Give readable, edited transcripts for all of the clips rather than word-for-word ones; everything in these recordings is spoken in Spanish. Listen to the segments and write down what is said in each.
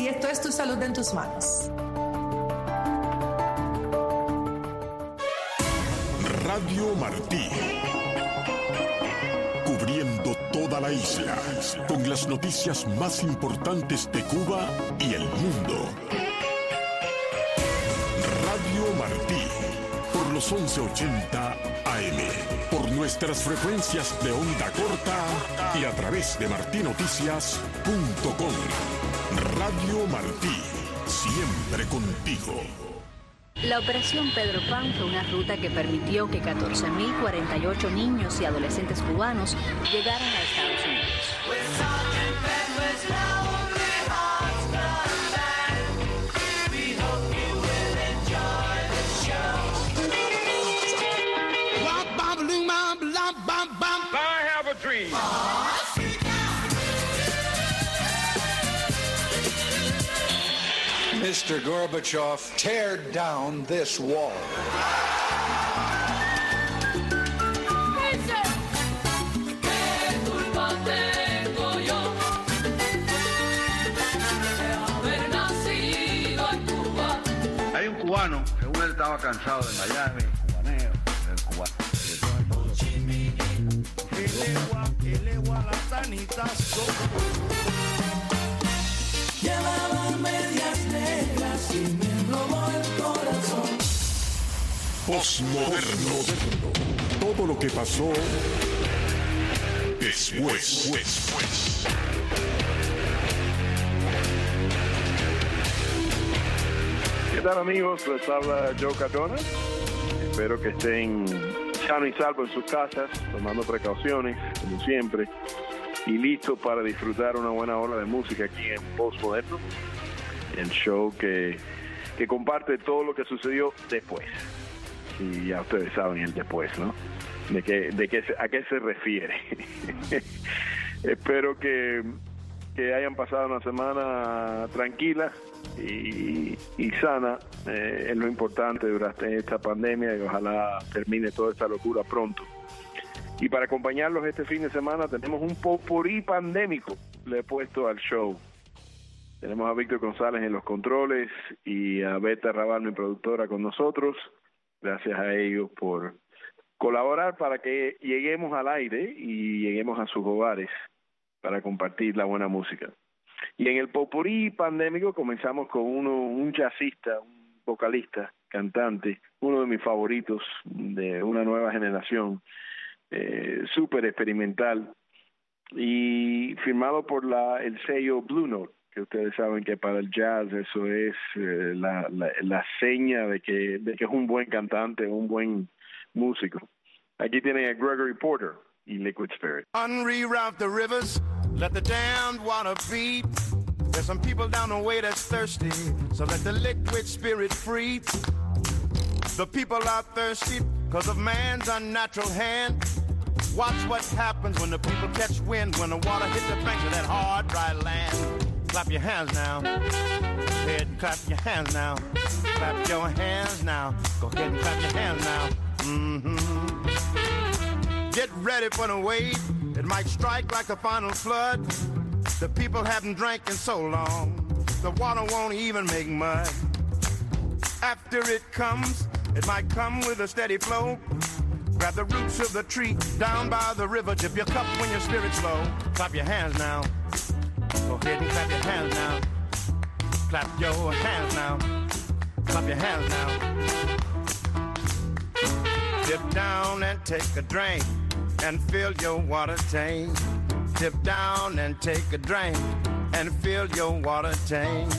y esto es Tu Salud en Tus Manos. Radio Martí, cubriendo toda la isla, con las noticias más importantes de Cuba y el mundo. Radio Martí, por los 1180 AM, por nuestras frecuencias de onda corta y a través de martinoticias.com. Radio Martí, siempre contigo. La Operación Pedro Pan fue una ruta que permitió que 14.048 niños y adolescentes cubanos llegaran a Estados Unidos. I have a dream. Mr. Gorbachev, tear down this wall. Hay un cubano, según él estaba cansado de Miami, cubaneo, del cubano. Llevaba medias negras y me robó el corazón. Postmoderno. Todo lo que pasó después. ¿Qué tal, amigos? Les habla Joe Cardona. Espero que estén sanos y salvos en sus casas, tomando precauciones, como siempre, y listos para disfrutar una buena hora de música aquí en Postmoderno, el show que comparte todo lo que sucedió después. Y ya ustedes saben el después, ¿no? ¿A qué se refiere? Espero que hayan pasado una semana tranquila y sana, es lo importante durante esta pandemia, y ojalá termine toda esta locura pronto. Y para acompañarlos este fin de semana tenemos un popurrí pandémico, le he puesto al show. Tenemos a Víctor González en los controles y a Beta Raval, mi productora, con nosotros. Gracias a ellos por colaborar para que lleguemos al aire y lleguemos a sus hogares para compartir la buena música. Y en el popurrí pandémico comenzamos con un jazzista, un vocalista, cantante, uno de mis favoritos de una nueva generación, súper experimental, y firmado por el sello Blue Note, que ustedes saben que para el jazz eso es la seña de que es un buen cantante, un buen músico. Aquí tienen a Gregory Porter y Liquid Spirit. Unreroute the rivers, let the damned water beat. There's some people down the way that's thirsty, so let the liquid spirit free. The people are thirsty because of man's unnatural hand. Watch what happens when the people catch wind, when the water hits the banks of that hard, dry land. Clap your hands now. Go ahead and clap your hands now. Clap your hands now. Go ahead and clap your hands now. Mm-hmm. Get ready for the wave. It might strike like the final flood. The people haven't drank in so long. The water won't even make mud. After it comes, it might come with a steady flow. Grab the roots of the tree down by the river. Dip your cup when your spirit's low. Clap your hands now. Go ahead and clap your hands now. Clap your hands now. Clap your hands now. Dip down and take a drink and fill your water tank. Dip down and take a drink and fill your water tank.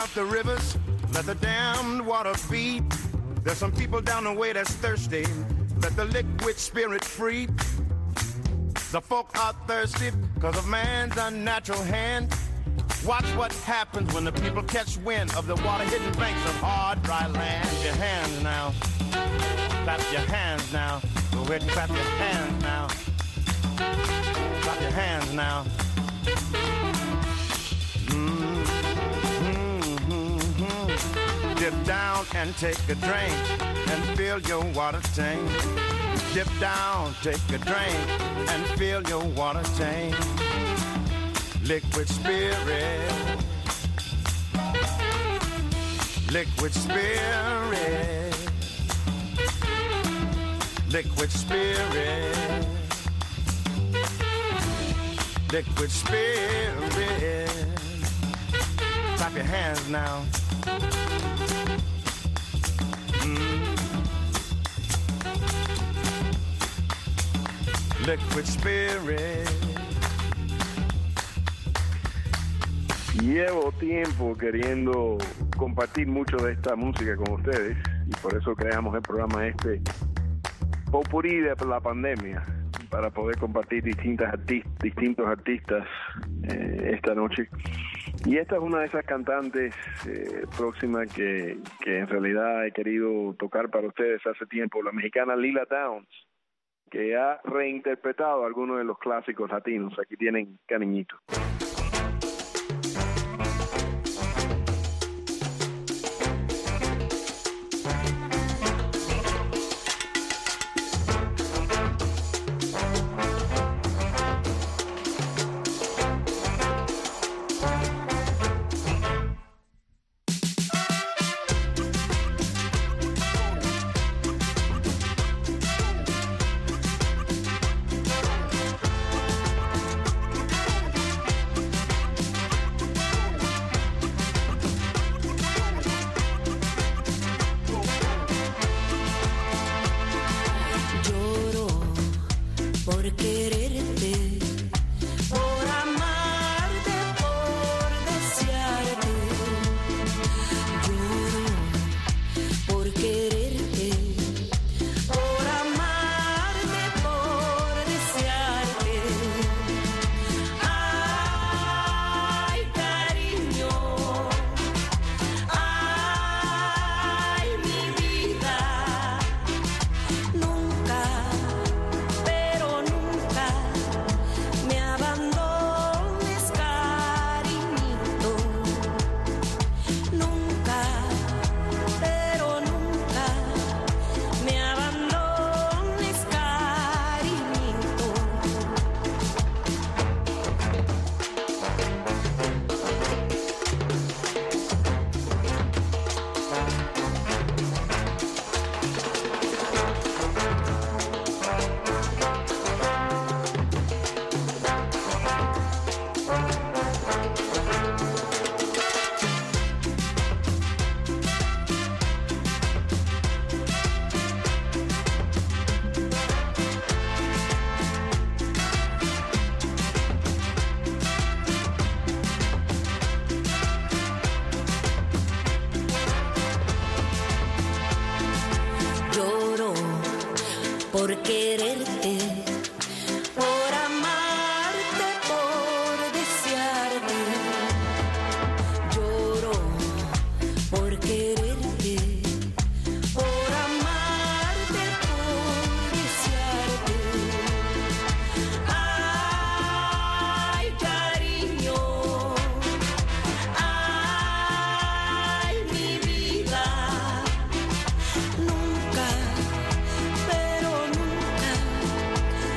out the rivers, let the damned water beat. There's some people down the way that's thirsty, let the liquid spirit free. The folk are thirsty because of man's unnatural hand. Watch what happens when the people catch wind of the water-hidden banks of hard, dry land. Your hands now. Clap your hands now. Go ahead and clap your hands now. Clap your hands now. Dip down and take a drink and fill your water tank. Dip down, take a drink and fill your water tank. Liquid spirit, liquid spirit, liquid spirit, liquid spirit. Clap your hands now. Liquid spirit. Llevo tiempo queriendo compartir mucho de esta música con ustedes y por eso creamos el programa Popurrí de la pandemia, para poder compartir distintos artistas esta noche. Y esta es una de esas cantantes próximas que en realidad he querido tocar para ustedes hace tiempo, la mexicana Lila Downs, que ha reinterpretado algunos de los clásicos latinos. Aquí tienen Cariñito. por quererte, por amarte, por desearte. Lloro por quererte, por amarte, por desearte. Ay, cariño, ay, mi vida, nunca, pero nunca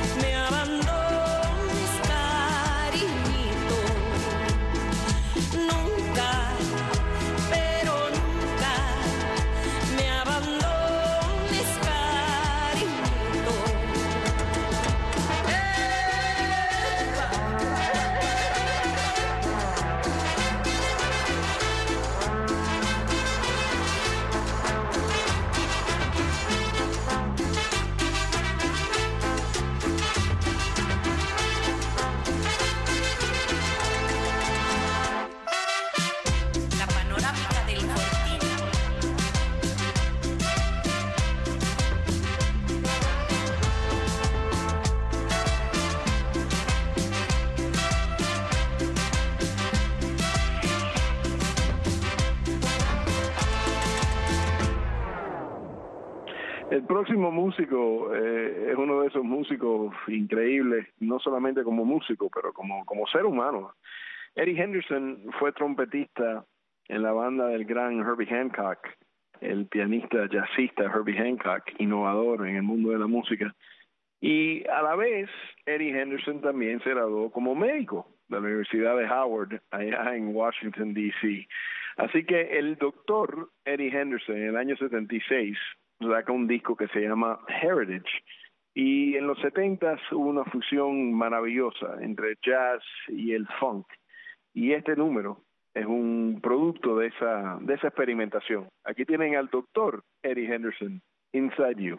El próximo músico es uno de esos músicos increíbles, no solamente como músico, pero como ser humano. Eddie Henderson fue trompetista en la banda del gran Herbie Hancock, el pianista jazzista Herbie Hancock, innovador en el mundo de la música. Y a la vez, Eddie Henderson también se graduó como médico de la Universidad de Howard, allá en Washington, D.C. Así que el doctor Eddie Henderson, en el año 76, saca un disco que se llama Heritage. Y en los 70s hubo una fusión maravillosa entre jazz y el funk. Y este número es un producto de esa experimentación. Aquí tienen al doctor Eddie Henderson, Inside You.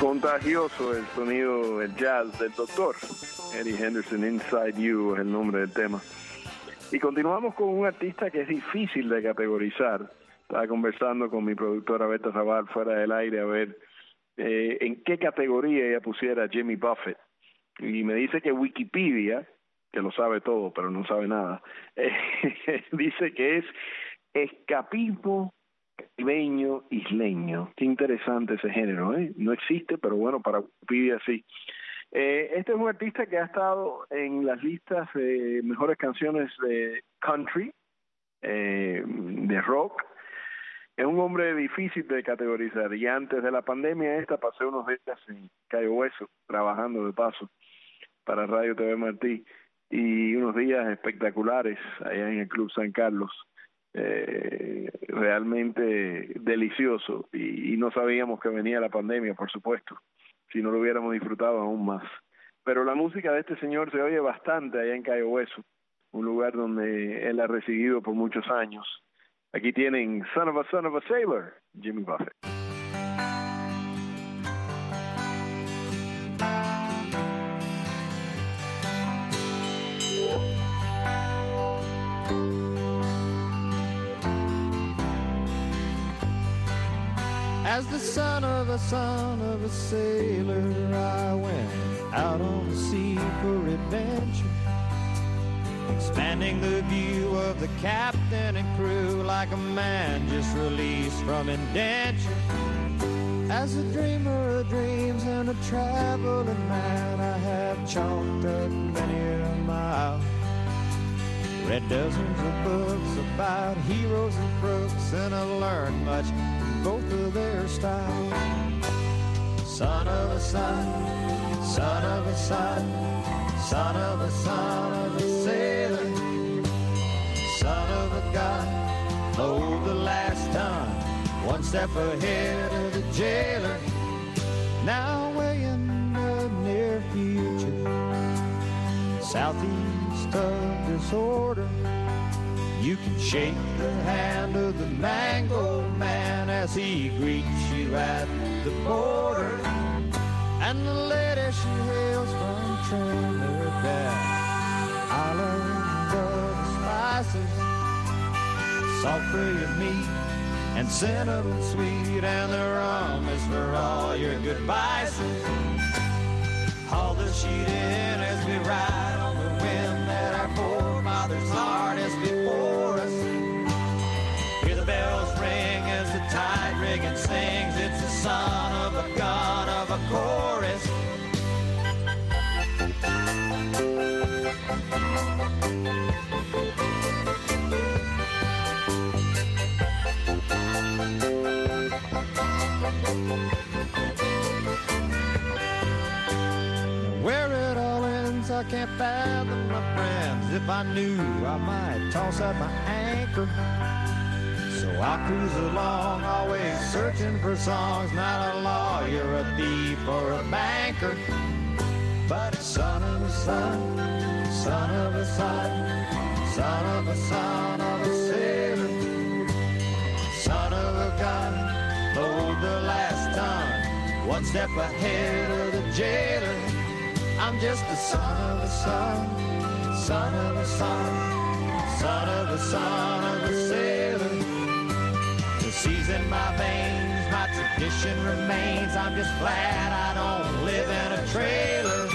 Contagioso el sonido, el jazz del doctor Eddie Henderson. Inside You es el nombre del tema. Y continuamos con un artista que es difícil de categorizar. Estaba conversando con mi productora Berta Raval fuera del aire a ver en qué categoría ella pusiera a Jimmy Buffett. Y me dice que Wikipedia, que lo sabe todo pero no sabe nada, dice que es escapismo caribeño isleño. Qué interesante ese género, ¿eh? No existe, pero bueno, para Wikipedia sí. Este es un artista que ha estado en las listas de mejores canciones de country, de rock. Es un hombre difícil de categorizar, y antes de la pandemia pasé unos días en Cayo Hueso, trabajando de paso para Radio TV Martí, y unos días espectaculares allá en el Club San Carlos. Realmente delicioso, y no sabíamos que venía la pandemia, por supuesto, si no lo hubiéramos disfrutado aún más. Pero la música de este señor se oye bastante allá en Cayo Hueso, un lugar donde él ha residido por muchos años. Aquí tienen Son of a Sailor, Jimmy Buffett. As the son of a sailor, I went out on the sea for adventure, expanding the view of the captain and crew like a man just released from indenture. As a dreamer of dreams and a traveling man, I have chalked up many a mile, read dozens of books about heroes and crooks, and I learned much both of their styles. Son of a son, son of a son, son of a sailor, son of a god, load the last ton, one step ahead of the jailer. Now way in the near future, southeast of disorder, you can shake the hand of the mango man as he greets you at the border. And the lady she hails from Trinidad, island of the spices, salt for your meat and cinnamon sweet, and the rum is for all your good vices. Haul the sheet in as we ride on the wind that our forefathers harnessed before us. Hear the bells ring as the tide rigging sings. It's the son of a gun of a chorus. Where it all ends, I can't fathom, my friends. If I knew, I might toss out my anchor. So I cruise along, always searching for songs. Not a lawyer, a thief, or a banker, but son of a son, son of a son, son of a son of a sailor, son of a gun, load the last ton, one step ahead of the jailer. I'm just the son of a son, son of a son, son of a son of a sailor. The sea's in my veins, my tradition remains. I'm just glad I don't live in a trailer.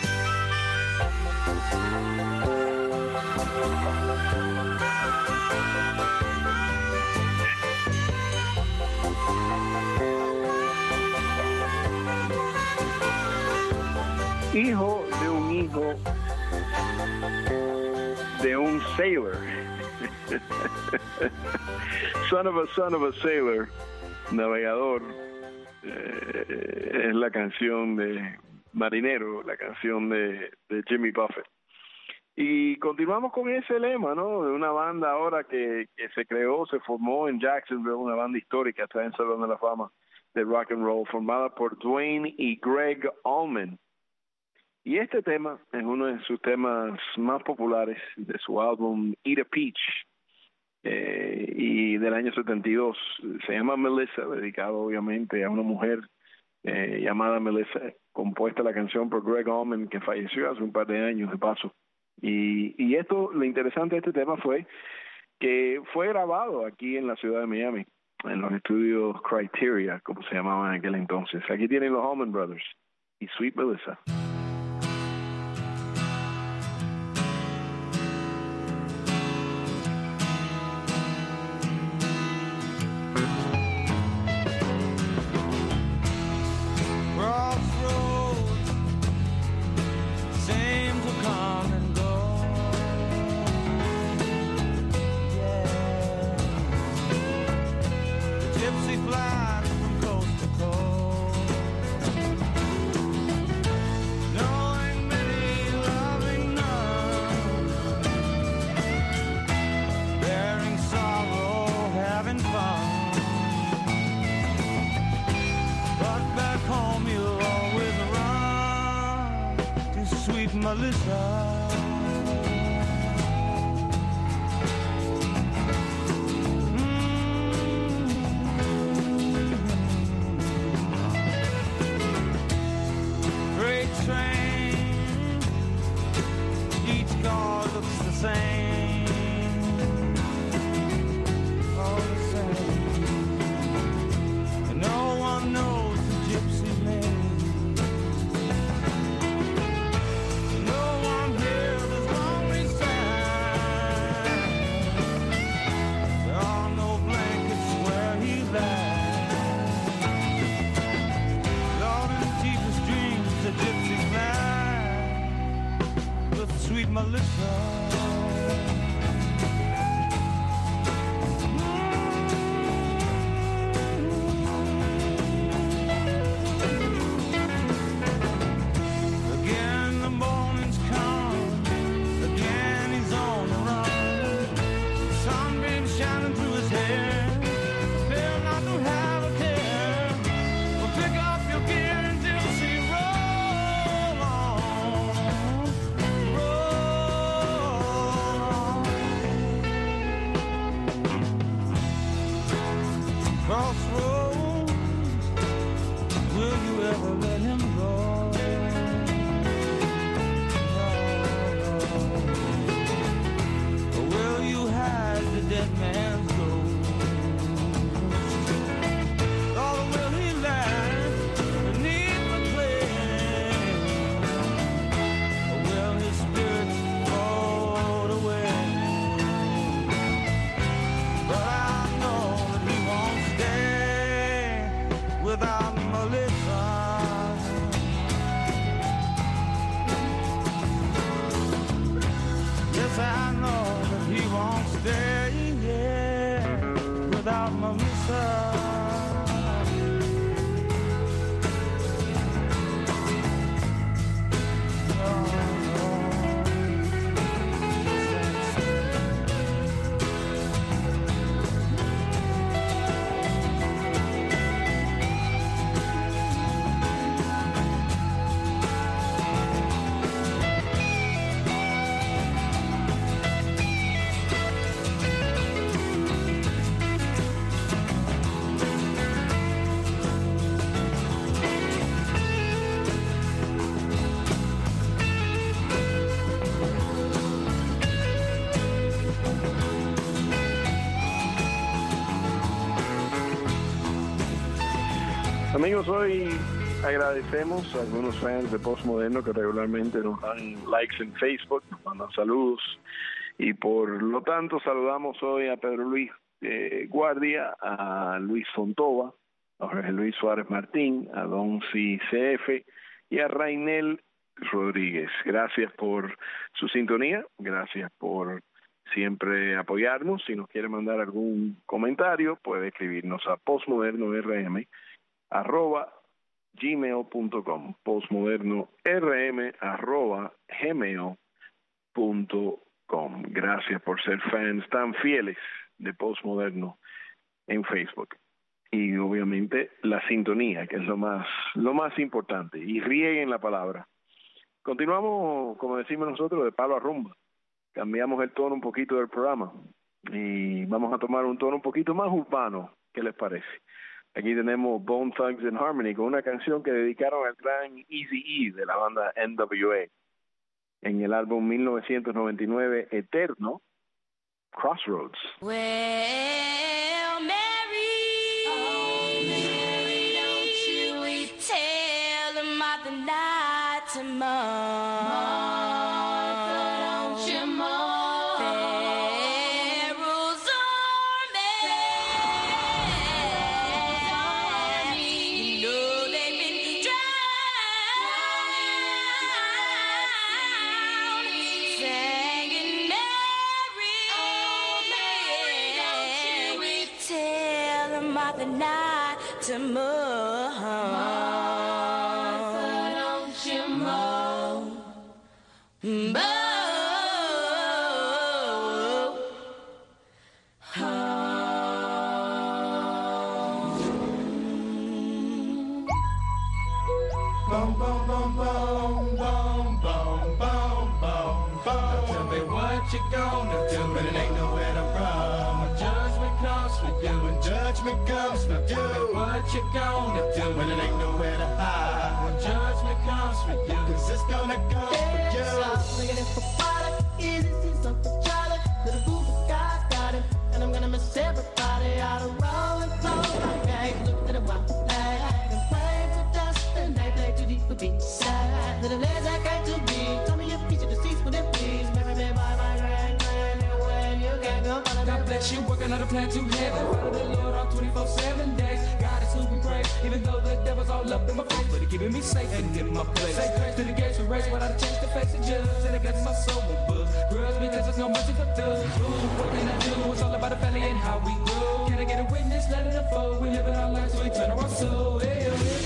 Hijo de un sailor. Son of a sailor, navegador, es la canción de Marinero, la canción de Jimmy Buffett. Y continuamos con ese lema, ¿no? De una banda ahora que se creó, se formó en Jacksonville, una banda histórica, está en el Salón de la Fama de Rock and Roll, formada por Dwayne y Greg Allman. Y este tema es uno de sus temas más populares de su álbum Eat a Peach, y del año 72. Se llama Melissa, dedicado obviamente a una mujer llamada Melissa, compuesta la canción por Greg Allman, que falleció hace un par de años de paso. Y esto, lo interesante de este tema fue que fue grabado aquí en la ciudad de Miami, en los estudios Criteria, como se llamaban en aquel entonces. Aquí tienen los Allman Brothers y Sweet Melissa. Amigos, hoy agradecemos a algunos fans de Postmoderno que regularmente nos dan likes en Facebook, nos mandan saludos, y por lo tanto saludamos hoy a Pedro Luis Guardia, a Luis Fontova, a Jorge Luis Suárez Martín, a Don CF y a Rainel Rodríguez. Gracias por su sintonía, gracias por siempre apoyarnos. Si nos quiere mandar algún comentario, puede escribirnos a postmodernorm@gmail.com, postmodernorm@gmail.com. Gracias por ser fans tan fieles de Postmoderno en Facebook. Y obviamente la sintonía, que es lo más importante, y rieguen la palabra. Continuamos, como decimos nosotros, de palo a rumba. Cambiamos el tono un poquito del programa y vamos a tomar un tono un poquito más urbano. ¿Qué les parece? Aquí tenemos Bone Thugs and Harmony con una canción que dedicaron al gran Eazy-E de la banda NWA en el álbum 1999 Eterno, Crossroads. Well, Mary, oh, Mary, don't you tell them Martha not tomorrow. Martha, don't you more. Pharaoh's army, you know they've been drowned, singing Mary, oh, Mary, don't you tell them Martha not tomorrow. Martha, don't you more. Boom, boom, boom, boom, boom, boom, boom, boom, boom. Now tell me what you gonna do when it ain't nowhere to run. When judgment comes for you, when judgment comes for you. Tell me what you gonna do when it ain't nowhere to hide. When judgment comes for you, 'cause it's gonna come for you. Looking for water, easy season for Charlie. Little boo for God's got him, and I'm gonna miss everybody out of rolling clothes. Okay, look at the wild flag and play for dust, and they play too deep for beat side. Little legs I got to be. Tell me your feature the seats for them, please. Marry me by my grand when you can't go follow God bless you, working on a plan to heaven. Follow the Lord on 24/7 days. God is who we praise, even though the devil's all up in my face, but he keeping me safe and in my place. Say grace to the gates we race without a chance to face the judge, and it gets my soul with buzz. Grudge because there's no mercy for thugs. Ooh, what can I do? It's all about the family and how we grow. Can I get a witness? Let it unfold. We live in our lives, so we turn our soul. Hey, oh, hey.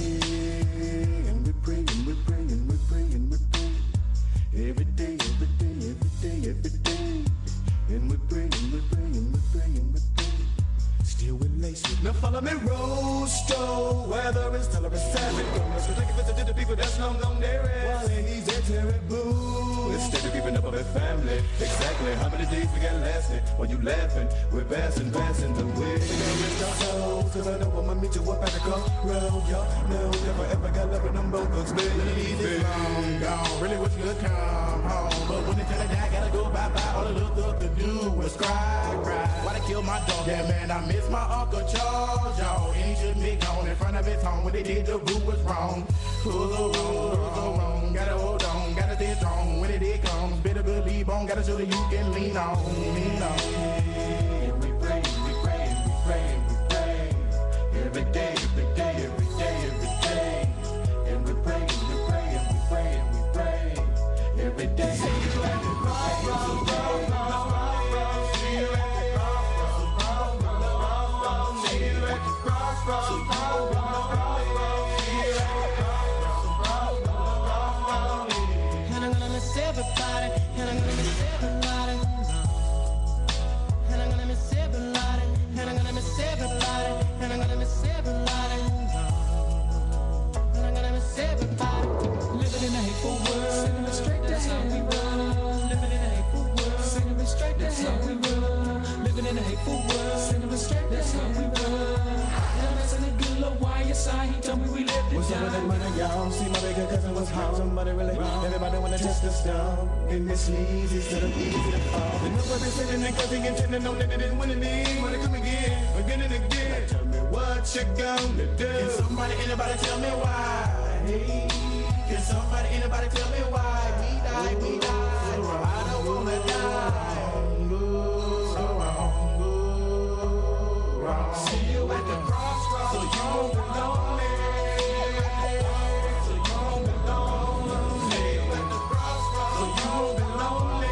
And we pray, and we pray, and we pray, and we pray. Every day, every day, every day, every day. And we pray, and we pray, and we pray, and we pray. Still with laces. Now follow me, Rosto. Weather is tolerant, savage. Let's take a visit to the people that's long gone there. While he's there, terrible. Instead of keeping up with their family. Exactly how many days we got lasting? While you laughing, we're passing the way. Rest our souls, 'cause I know I'ma meet you up at the crossroad. Y'all know never ever got love with them both thugs, baby. Long gone, really wish you could come home. But when they tell it die, gotta go bye-bye. All the little thug could do was cry. Why they kill my dog? Yeah, man, I miss my Uncle Charles, y'all. And he shouldn't be gone in front of his home. When they did, the boo was wrong. Who's so wrong? Gotta hold on, gotta stay strong. When it comes, better believe on. Gotta show that you can lean on, lean on. And we pray, and we pray, and we pray, and we pray. Every day, every day, every day, every day. And we pray, and we pray, and we pray, and we pray. Every day. See you at the crossroads. See you at the crossroads. See you at the crossroads. And I'm gonna miss everybody, and I'm gonna miss everybody. And I'm gonna miss everybody, and I'm gonna miss everybody, and I'm gonna miss everybody. And I'm gonna miss everybody. Living in a hateful world, sending me straight, that's how we run. Living in a hateful world, sending me straight, that's how we run. Living in a hateful world, sending me straight, that's how we run. And I'm asking the good Lord why you sign, he told me we lived it What's up with that money, y'all? See my bigger cousin was home. Somebody really wrong. Everybody wanna test the stone. And this leads instead of easy to fall. And nobody sitting there cause he intended no that they didn't win anything. Wanna come again, again and again. Now tell me what you gonna do. Can somebody, anybody tell me why? Can somebody, anybody tell me why? We die, we die. I don't wanna die. So wrong. See you at the crossroads, so you won't be lonely. So you won't be lonely. See you at the crossroads, so you won't be lonely.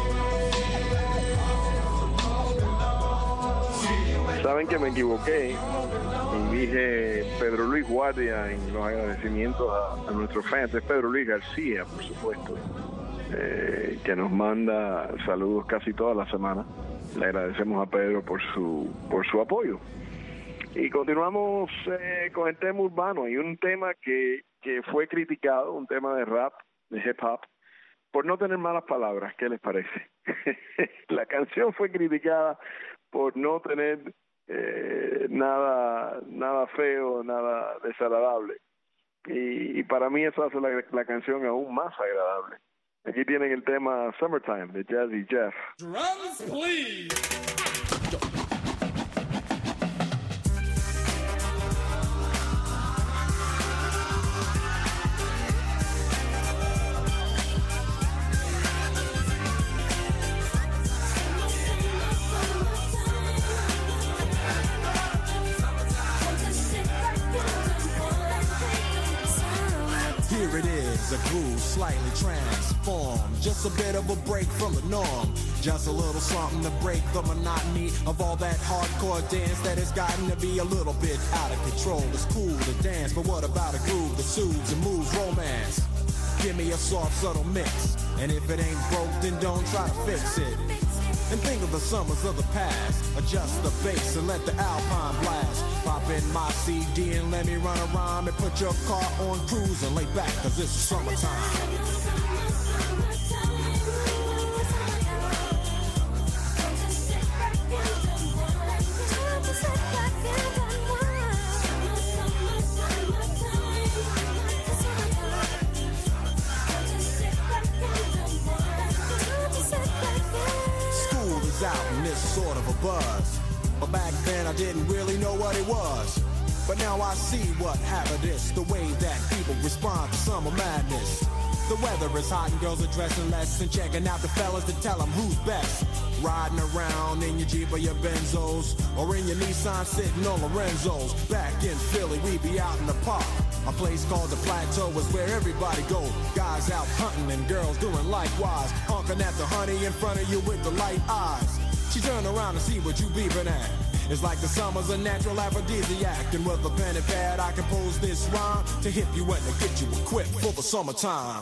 Saben que me equivoqué y dije Pedro Luis Guardia en los agradecimientos a nuestros fans. Es Pedro Luis García, por supuesto, que nos manda saludos casi toda la semana. Le agradecemos a Pedro por su apoyo. Y continuamos con el tema urbano. Hay un tema que fue criticado, un tema de rap, de hip hop, por no tener malas palabras. ¿Qué les parece? La canción fue criticada por no tener nada feo, nada desagradable. Y para mí eso hace la canción aún más agradable. Aquí tienen el tema Summertime de Jazzy Jeff. Drums, please. Here it is, a groove slightly transformed. Just a bit of a break from the norm. Just a little something to break the monotony of all that hardcore dance that has gotten to be a little bit out of control. It's cool to dance, but what about a groove that soothes and moves romance? Give me a soft, subtle mix. And if it ain't broke, then don't try to fix it. And think of the summers of the past. Adjust the bass and let the Alpine blast. Pop in my CD and let me run a rhyme and put your car on cruise and lay back, cause it's summertime. Out in this sort of a buzz, but back then I didn't really know what it was. But now I see what happened is the way that people respond to summer madness. The weather is hot and girls are dressing less and checking out the fellas to tell them who's best. Riding around in your Jeep or your Benzos, or in your Nissan sitting on Lorenzo's. Back in Philly, we be out in the park. A place called the Plateau is where everybody go. Guys out hunting and girls doing likewise. Honking at the honey in front of you with the light eyes. She turn around and see what you beeping at. It's like the summer's a natural aphrodisiac. And with a pen and pad I compose this rhyme to hip you and to get you equipped for the summertime.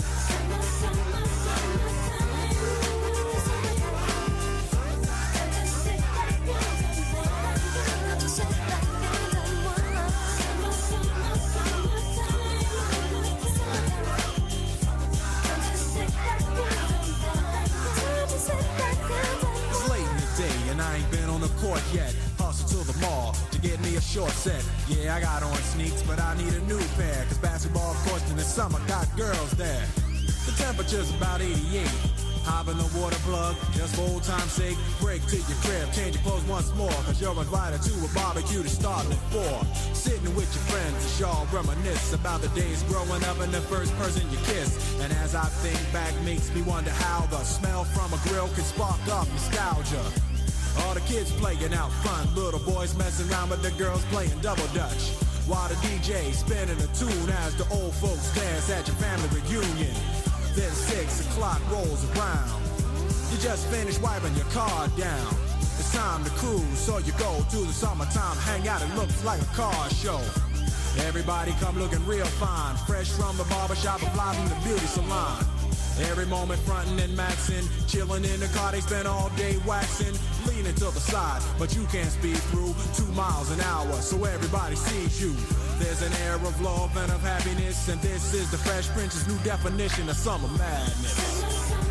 Yet, hustle to the mall to get me a short set. Yeah, I got on sneaks, but I need a new pair. Cause basketball, of course, in the summer got girls there. The temperature's about 88. Hop in the water plug, just for old time's sake. Break to your crib, change your clothes once more. Cause you're invited to a barbecue to start at 4. Sitting with your friends as y'all reminisce about the days growing up and the first person you kiss. And as I think back, makes me wonder how the smell from a grill can spark up nostalgia. All the kids playing out front, little boys messing around with the girls playing double dutch. While the DJ spinning a tune as the old folks dance at your family reunion. Then 6 o'clock rolls around. You just finished wiping your car down. It's time to cruise, so you go to the summertime hangout. It looks like a car show. Everybody come looking real fine, fresh from the barbershop and fly from the beauty salon. Every moment frontin' and maxin', chillin' in the car, they spend all day waxin', leaning to the side, but you can't speed through 2 miles an hour, so everybody sees you. There's an air of love and of happiness, and this is the Fresh Prince's new definition of summer madness.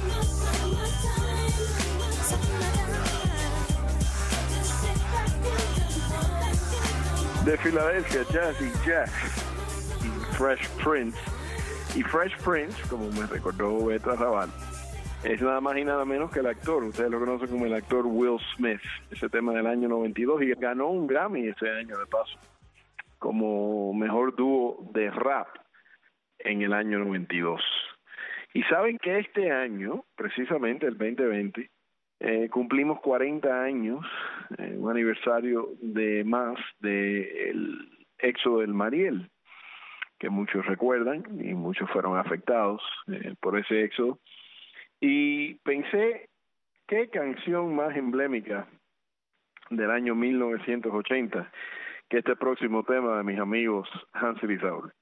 De Filadelfia, Jazzy Jeff y Fresh Prince. Y Fresh Prince, como me recordó Beto Arrabal, es nada más y nada menos que el actor. Ustedes lo conocen como el actor Will Smith. Ese tema del año 92 y ganó un Grammy ese año de paso como mejor dúo de rap en el año 92. Y saben que este año, precisamente el 2020, cumplimos 40 años, un aniversario de más del éxodo del Mariel, que muchos recuerdan y muchos fueron afectados por ese éxodo. Y pensé, ¿qué canción más emblemática del año 1980 que este próximo tema de mis amigos Hansel y Saul?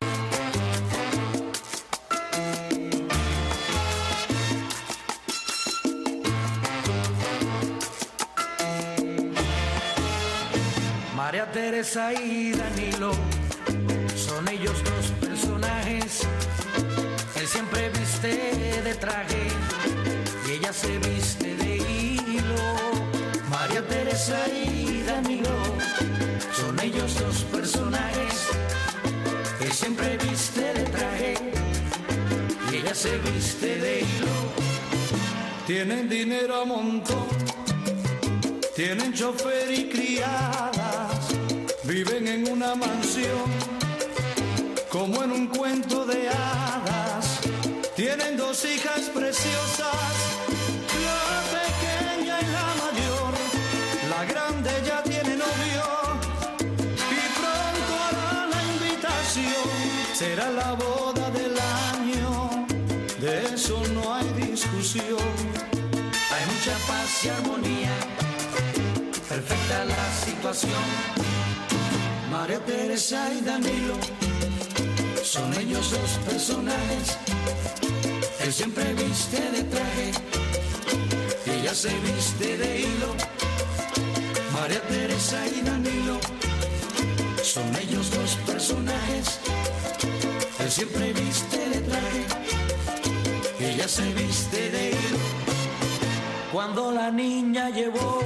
María Teresa y Danilo son ellos dos personajes. Él siempre viste de traje y ella se viste de hilo. María Teresa y Danilo se viste de hilo. Tienen dinero a montón, tienen chofer y criadas, viven en una mansión como en un cuento de hadas. Tienen 2 hijas preciosas, la pequeña y la mayor. La grande ya tiene novio y pronto hará la invitación. Será la boda del año, de eso no hay discusión. Hay mucha paz y armonía, perfecta la situación. María Teresa y Danilo son ellos 2 personajes. Él siempre viste de traje, ella se viste de hilo. María Teresa y Danilo son ellos 2 personajes. Él siempre viste de traje, ella se viste de hilo. Cuando la niña llevó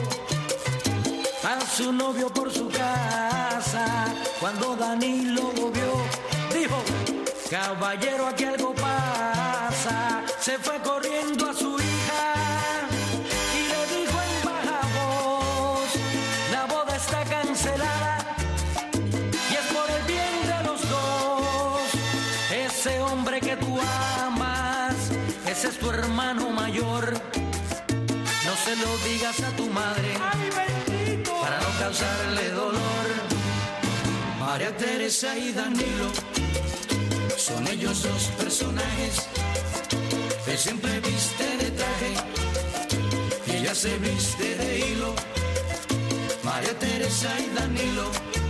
a su novio por su casa, cuando Danilo lo vio, dijo: caballero, aquí algo pasa. Se fue corriendo a su hija y le dijo en baja voz: la boda está cancelada y es por el bien de los dos. Ese hombre que tú amas, ese es tu hermano mayor. No se lo digas a tu madre, ay, bendito, para no causarle dolor. María Teresa y Danilo son ellos 2 personajes. Él siempre viste de traje y ella se viste de hilo. María Teresa y Danilo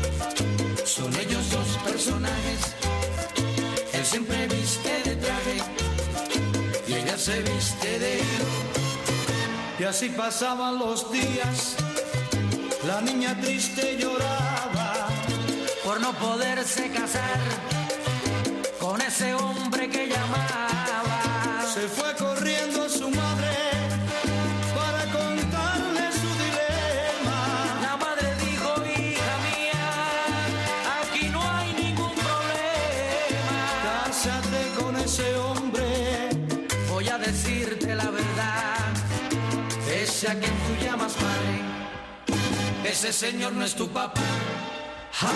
son ellos 2 personajes. Él siempre viste de traje y ella se viste de hilo. Y así pasaban los días, la niña triste lloraba por no poderse casar con ese hombre que llamaba. Se fue corriendo a su madre para contarle su dilema. La madre dijo: hija mía, aquí no hay ningún problema. Cásate con ese hombre. Voy a decirte la verdad, ese a quien tú llamas padre, ese señor no es tu papá. ¡Ja!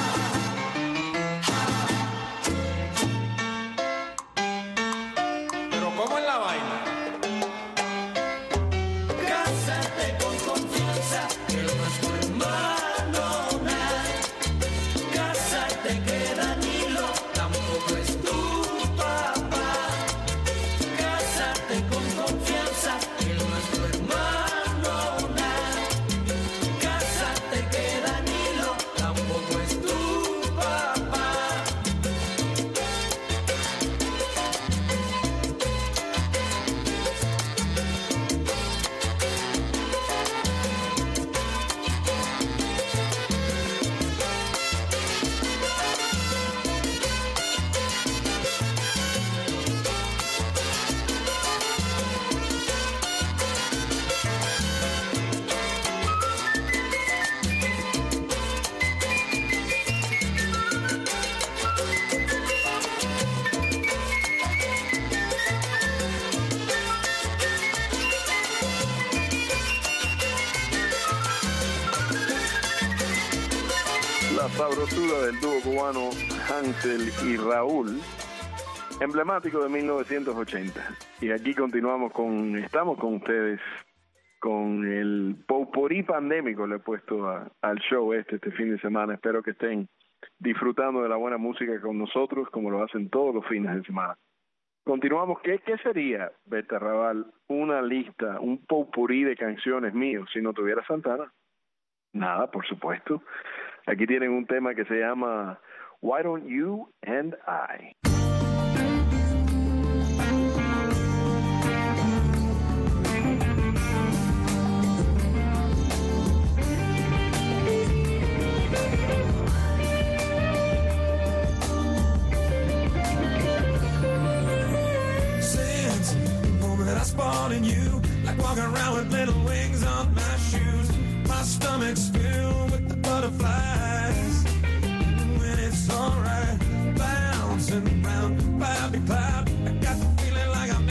Sabrosura del dúo cubano Hansel y Raúl, emblemático de 1980. Y aquí estamos con ustedes con el potpourri pandémico. Le he puesto al show este fin de semana. Espero que estén disfrutando de la buena música con nosotros, como lo hacen todos los fines de semana. Continuamos. ¿Qué sería, Berta Raval, una lista, un potpourri de canciones míos si no tuviera Santana? Nada, por supuesto. Aquí tienen un tema que se llama Why Don't You and I. Since the moment that I spawned in you, like walking around with little wings on my shoes, my stomach's filled with the butterflies. When it's alright, bouncing around cloud to cloud, I got the feeling like I'm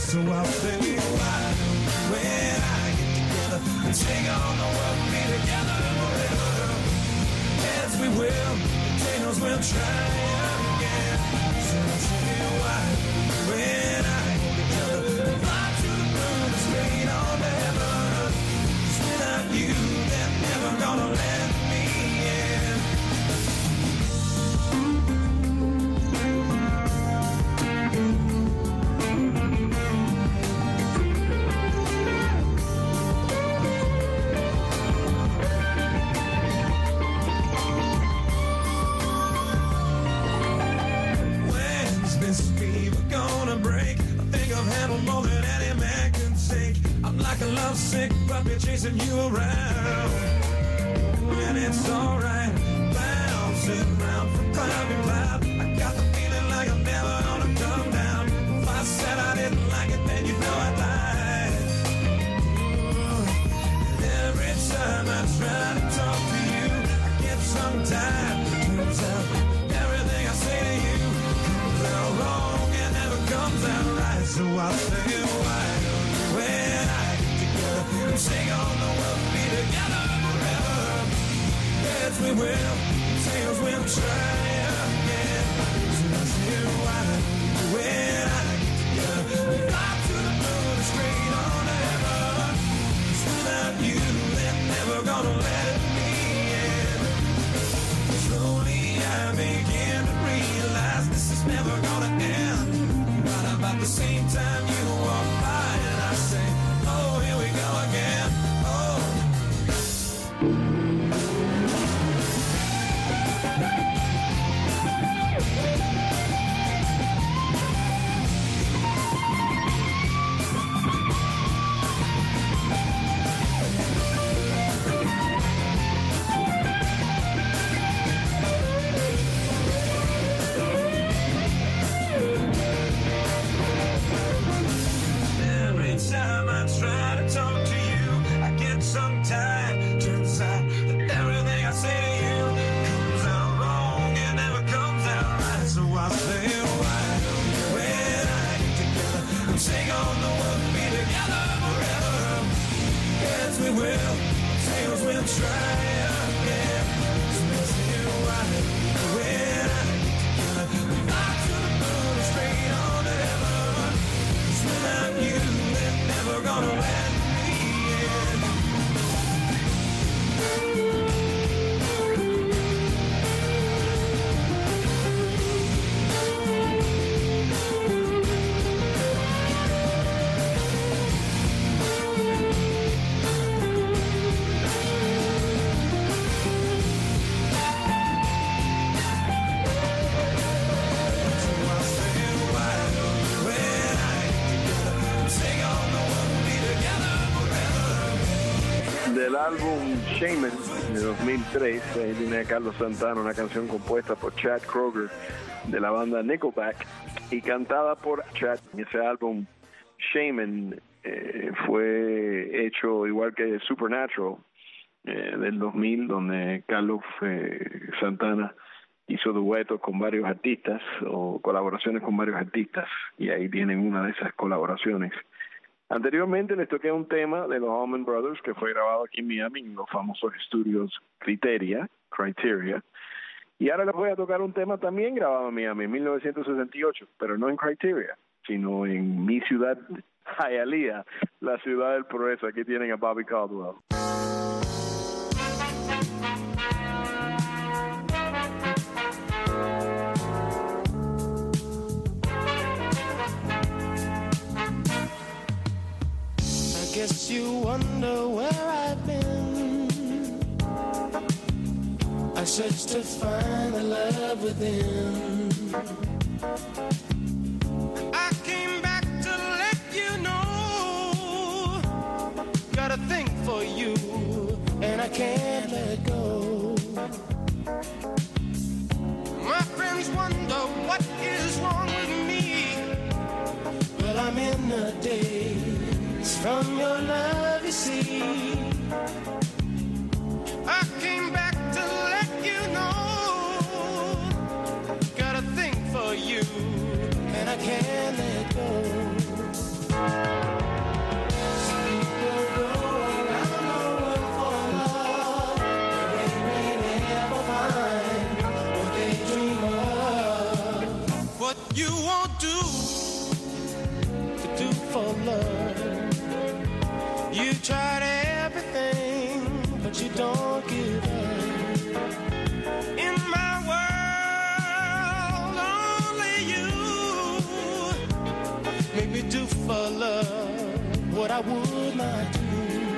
So I'll say why when I get together and take on the world, be together forever. As we will, tails will try again. So I'll say why when I get together, fly to the moon and straight on to heaven. 'Cause without you, they're never gonna let me in. Break. I think I've handled more than any man can take. I'm like a lovesick puppy chasing you around, and it's alright, bouncing around from cloud to cloud. I got the feeling like I'm never gonna come down. If I said I didn't like it, then you know I'd lie. And every time I try to talk to you, I get some time. Turns out everything I say to you comes out wrong. Comes out right, so I'll say why when I get together, sing on the world, be together forever. Yes, we will, tails will try again. So I'll say why when I get together, fly to the moon, straight on to heaven. 'Cause without you, they're never gonna let me in. Slowly I begin to realize this is never gonna end. About the same time you walk by and I say, oh, here we go again, oh. Time I try to talk to you, I get some time. Turns out that everything I say to you comes out wrong and never comes out right. So I say why when I get together, we'll take on the world, be together forever. Yes, we will, tails will try again. So I say why when I get together, we fly to the moon and straight on to heaven. 'Cause without you, never gonna let me in. Del álbum Shaman de 2003, ahí tiene a Carlos Santana, una canción compuesta por Chad Kroeger de la banda Nickelback y cantada por Chad. Ese álbum Shaman fue hecho igual que Supernatural del 2000, donde Carlos Santana hizo duetos con varios artistas o colaboraciones con varios artistas, y ahí tienen una de esas colaboraciones. Anteriormente les toqué un tema de los Allman Brothers que fue grabado aquí en Miami en los famosos estudios Criteria, y ahora les voy a tocar un tema también grabado en Miami en 1968, pero no en Criteria, sino en mi ciudad, Hialeah, la ciudad del progreso. Aquí tienen a Bobby Caldwell. Guess you wonder where I've been. I searched to find the love within. I came back to let you know. Got a thing for you, and I can't let go. My friends wonder what is wrong with me. Well, I'm in a daze from your love, you see. I came back to let you know. Got a thing for you, and I can't let go. but you don't give up. In my world, only you make me do for love what I would not do.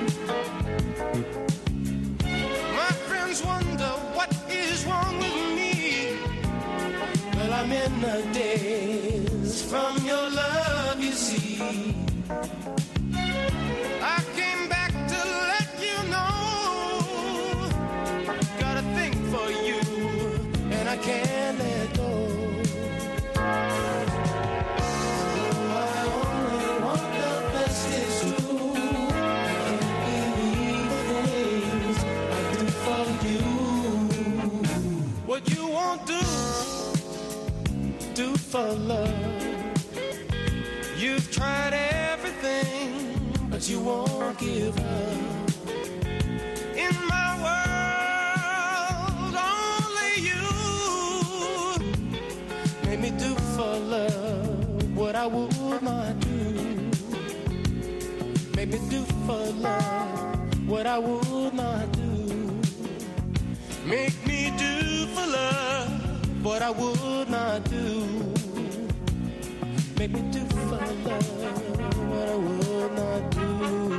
My friends wonder what is wrong with me. Well, I'm in the daze from your love, you see. I came back to let you know, got a thing for you, and I can't let go. I only want the best, it's true. I can't believe things I do for you. What you won't do for love. You've tried everything, but you won't give up. In my world, only you make me do for love what I would not do. Make me do for love what I would not do. Make me do for love what I would not do. Make me do for love what I would not do.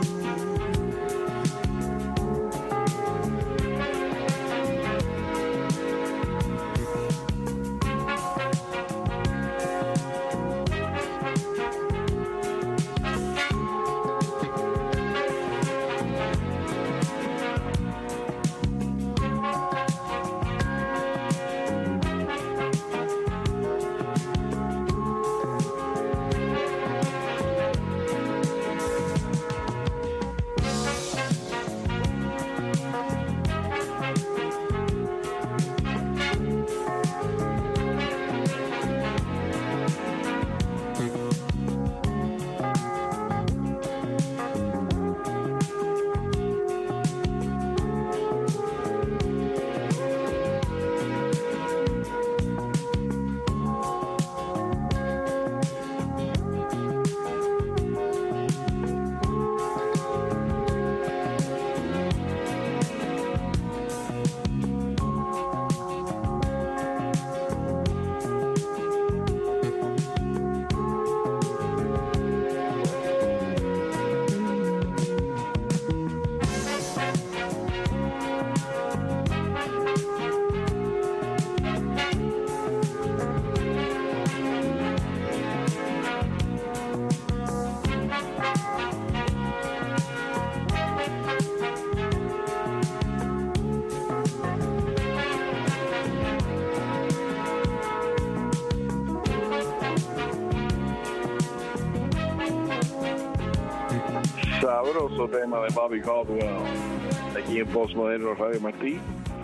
Sabroso tema de Bobby Caldwell, aquí en Postmoderno Radio Martí.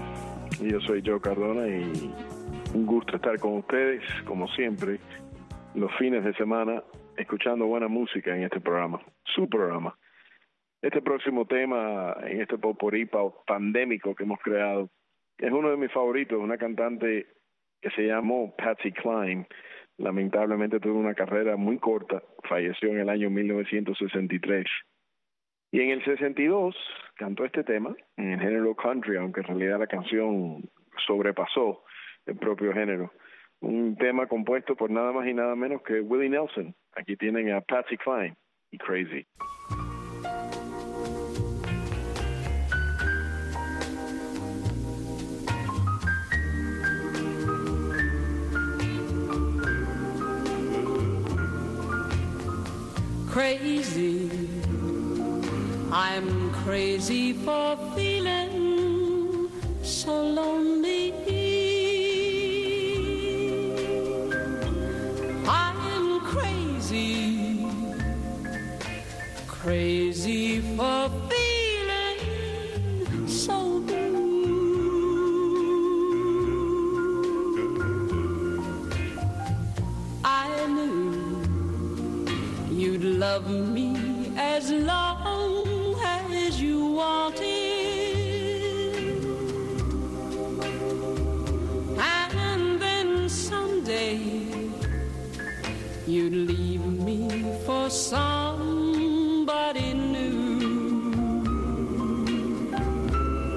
Y yo soy Joe Cardona y un gusto estar con ustedes, como siempre, los fines de semana, escuchando buena música en este programa, su programa. Este próximo tema, en este potpourri pandémico que hemos creado, es uno de mis favoritos, una cantante que se llamó Patsy Cline. Lamentablemente tuvo una carrera muy corta, falleció en el año 1963. Y en el 62 cantó este tema en el género country, aunque en realidad la canción sobrepasó el propio género. Un tema compuesto por nada más y nada menos que Willie Nelson. Aquí tienen a Patsy Cline y Crazy. Crazy, I'm crazy for feeling so lonely. I'm crazy, crazy for feeling so blue. I knew you'd love me as long as you wanted, and then someday you'd leave me for somebody new.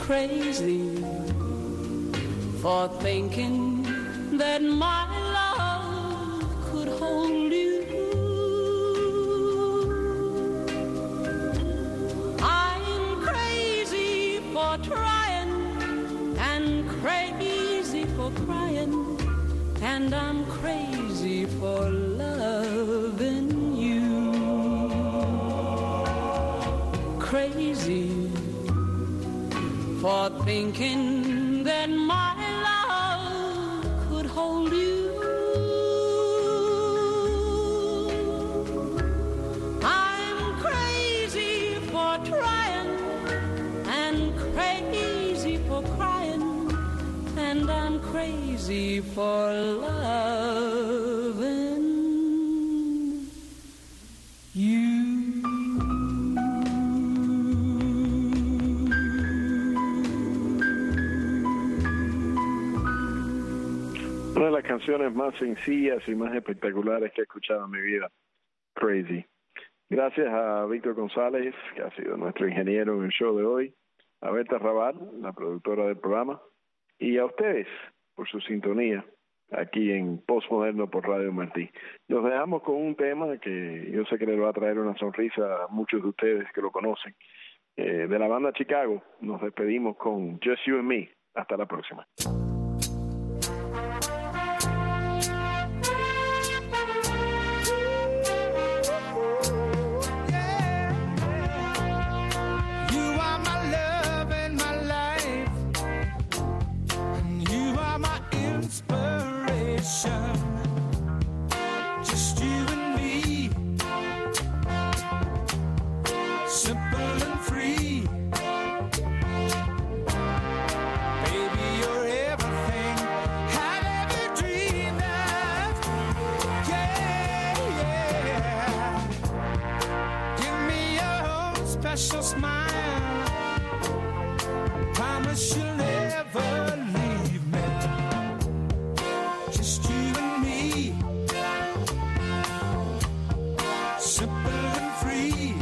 crazy for thinking that my love could hold you. I'm crazy for trying and crazy for crying, and I'm crazy for loving you. Crazy for thinking that my love could hold you. I'm crazy for trying and crazy for crying, and I'm crazy for loving you. Una de las canciones más sencillas y más espectaculares que he escuchado en mi vida, Crazy. Gracias a Víctor González, que ha sido nuestro ingeniero en el show de hoy, a Berta Raval, la productora del programa, y a ustedes por su sintonía aquí en Postmoderno por Radio Martí. Los dejamos con un tema que yo sé que les va a traer una sonrisa a muchos de ustedes que lo conocen. De la banda Chicago, nos despedimos con Just You and Me. Hasta la próxima. Just you and me, simple and free. Baby, you're everything I've ever dreamed of. Yeah, yeah. Give me your own special smile. Promise you'll never leave me. Just you and me, simple and free.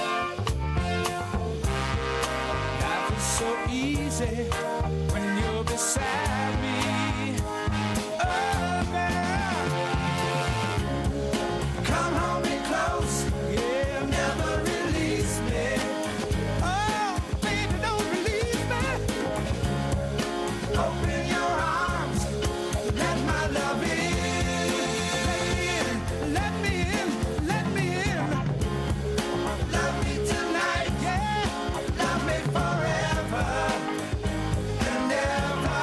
Life is so easy when you're beside me. Oh, girl, come hold me close, yeah, never release me. Oh, baby, don't release me. Open your arms, let my love in. Let me in, let me in. Love me tonight, yeah. Love me forever and ever.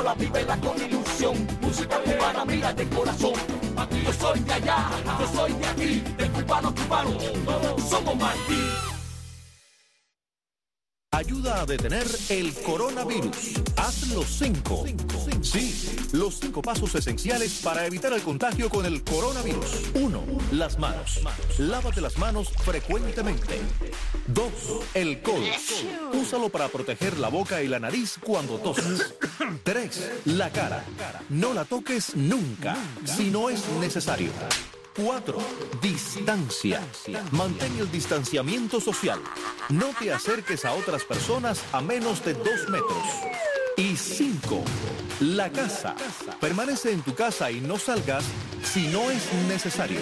la vívela con ilusión. Música cubana, mira de corazón. Aquí yo soy de allá, yo soy de aquí, de cubano a cubano, somos Martí. Ayuda a detener el coronavirus. Haz los 5. Sí, los 5 pasos esenciales para evitar el contagio con el coronavirus. 1. Las manos. Lávate las manos frecuentemente. 2. El codo. Úsalo para proteger la boca y la nariz cuando toses. 3. La cara. No la toques nunca, si no es necesario. 4. Distancia. Mantén el distanciamiento social. No te acerques a otras personas a menos de 2 metros. Y 5. La casa. Permanece en tu casa y no salgas si no es necesario.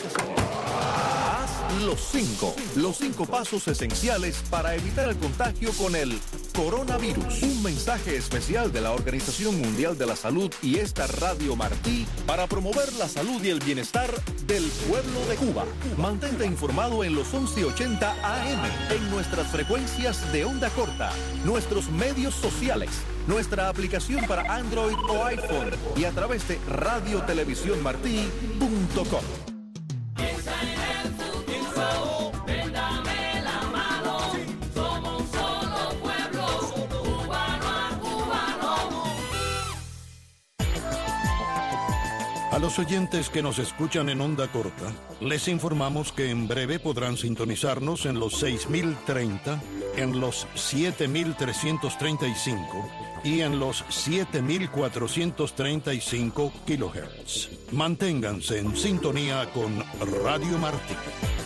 Haz los 5. Los 5 pasos esenciales para evitar el contagio con el coronavirus. Un mensaje especial de la Organización Mundial de la Salud y esta Radio Martí para promover la salud y el bienestar del pueblo de Cuba. Mantente informado en los 1180 AM, en nuestras frecuencias de onda corta, nuestros medios sociales, nuestra aplicación para Android o iPhone y a través de radiotelevisiónmartí.com. A los oyentes que nos escuchan en onda corta, les informamos que en breve podrán sintonizarnos en los 6030, en los 7335 y en los 7435 kHz. Manténganse en sintonía con Radio Martí.